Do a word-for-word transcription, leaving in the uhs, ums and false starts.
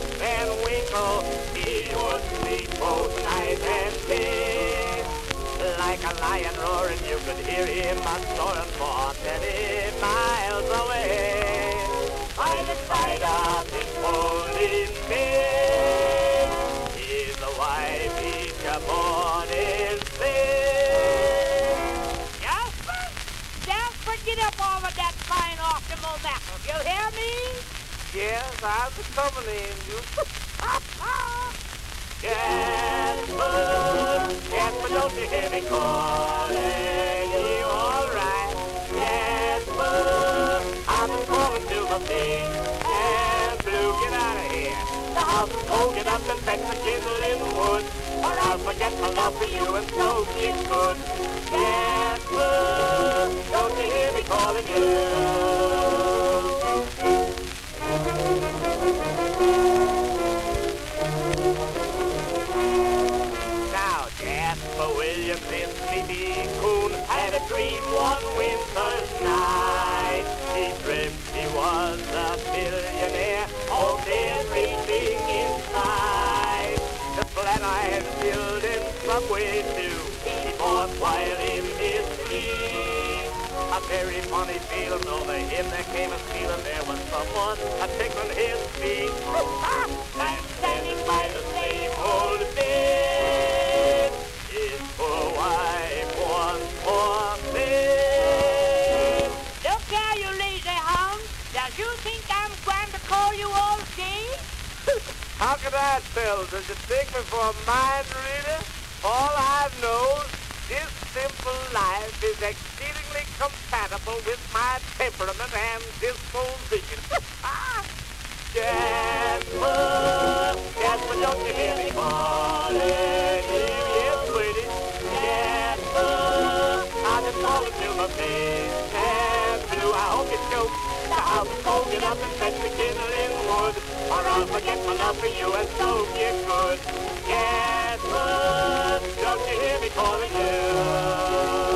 and Winkle. He would sleep both night and day. Like a lion roaring, you could hear him a-snoring for many miles away. By the side of his folding bed is the wife each morning said. Jasper, Jasper, get up off of that fine optimal mackerel. You hear me? Yes, I'm coming in, you. Jasper, Jasper, don't you hear me calling you all right? Jasper, I've been calling to my feet. And Blue, get out of here. The house is cold, get up and fetch the kindle in the wood, or I'll forget my love for you and so get good. Jasper, don't you hear me calling you? Now, Jasper Williams in Sleepy Coon had a dream one winter's night. He dreamt he was a billionaire, all everything inside. The Flatiron building subway too, he bought while in his sleep. A very funny feeling over him, there came a feeling there was someone a tickling his feet. And standing by the same old bed, his poor wife once more said. Look here, you lazy hound. Does you think I'm going to call you all day? How can I tell? Does it take me for a mind reader? All I know is this simple life is exceedingly compatible with my temperament and disposition. Jasper, Jasper, don't you hear me calling you? Yes, sweetie. Jasper, I just calling to my face. And Blue, I hope it shows. The house is cold, get up and fetch the kindle in the wood, or I'll forget my love for you and so get good. Jasper, don't you hear me calling you?